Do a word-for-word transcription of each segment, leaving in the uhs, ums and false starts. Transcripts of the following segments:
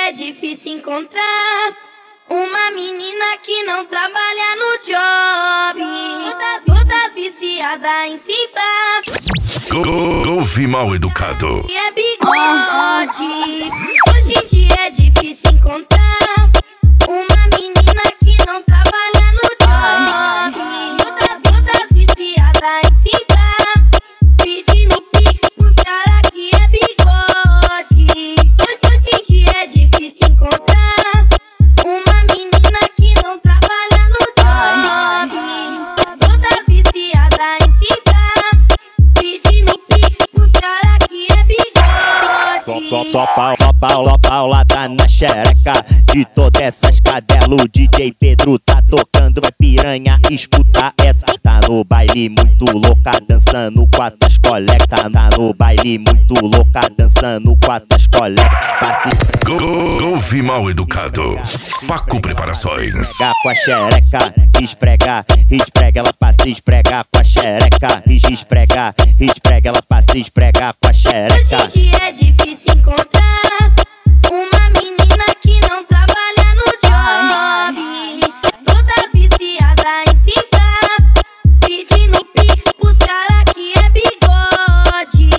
é difícil encontrar uma menina que não trabalha no job. Todas, todas viciadas em cinta. Ouve mal educado. E é bigode. Hoje em dia é difícil encontrar uma menina que não trabalha no job. Todas, todas viciadas em cinta. Pedindo pix pro cara que é bigode. Hoje, hoje em dia é difícil encontrar uma menina que não trabalha no job. Todas viciadas em cinta. Pedindo pix pro cara que é bigode. Só, só, pau, só pau, só paulada na xereca de todas essas cadelas. O D J Pedro tá tocando, vai piranha escutar essa. Tá no baile muito louca, dançando com as colegas. Tá no baile muito louca, dançando com as colegas. Passe. Ouve mal educado. Paco Preparações. Esfregar com a xereca, esfregar, esfrega, ela passa esfregar com a xereca. Esfregar, esfrega, ela passa esfregar com a xereca. Hoje em dia é difícil encontrar uma menina que não trabalha no job. Todas viciadas em cinta. Pedindo pix pros cara que é bigode.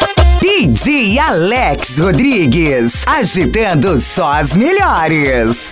D J Alex Rodrigues, agitando só as melhores.